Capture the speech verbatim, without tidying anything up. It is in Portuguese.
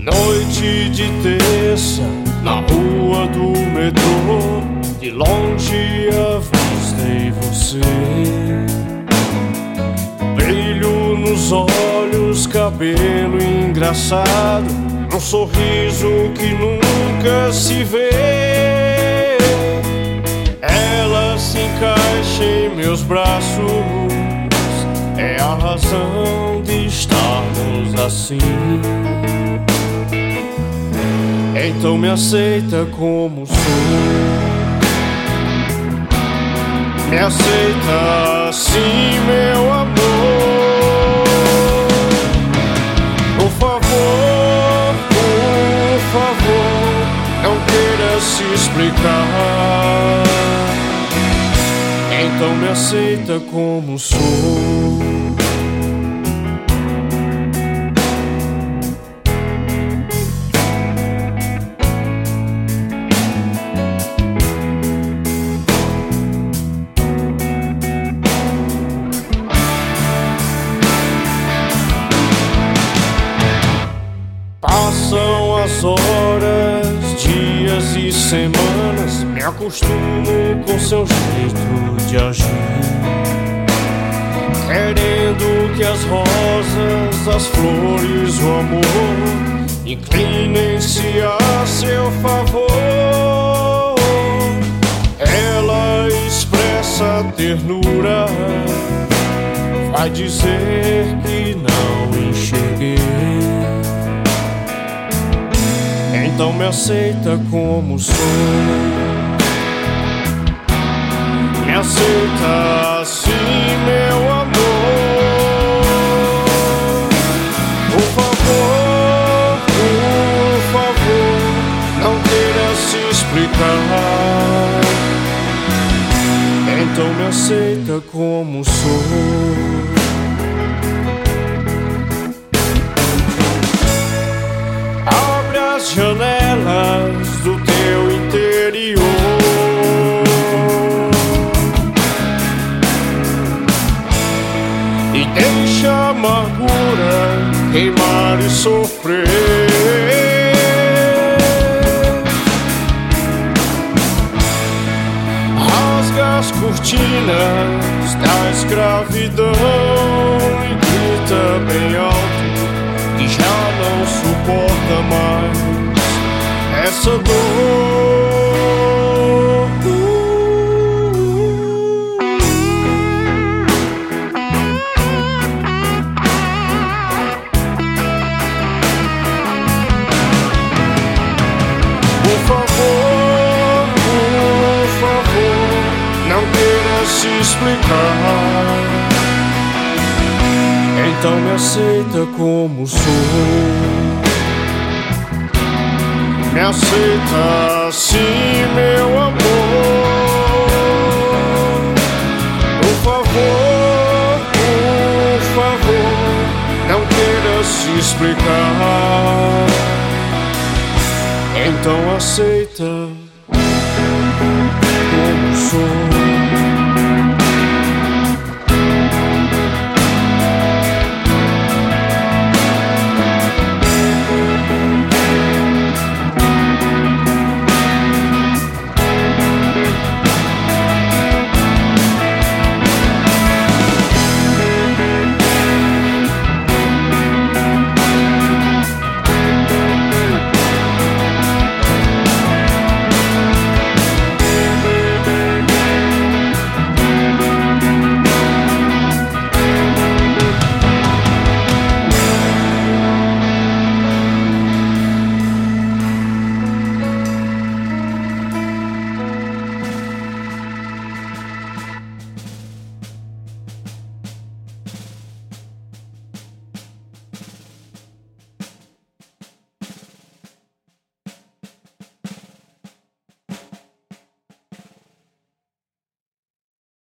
Noite de terça, na rua do metrô, de longe avistei você. Brilho nos olhos, cabelo engraçado, um sorriso que nunca se vê. Ela se encaixa em meus braços, é a razão de estarmos assim. Então me aceita como sou, me aceita assim, meu amor. Por favor, por favor, não queira se explicar. Então me aceita como sou. Passam as horas, dias e semanas, me acostumo com seu jeito de agir, querendo que as rosas, as flores, o amor inclinem-se a seu favor. Ela expressa ternura, vai dizer que não enxerguei. Então me aceita como sou, me aceita assim, meu amor. Por favor, por favor, não queira se explicar. Então me aceita como sou. As janelas do teu interior e deixa a amargura queimar e sofrer. Rasga as cortinas da escravidão e grita bem alto que já não suporta mais essa dor. Por favor, por favor, não queira se explicar. Então me aceita como sou, me aceita assim, meu amor. Por favor, por favor, não queira se explicar. Então aceita como sou.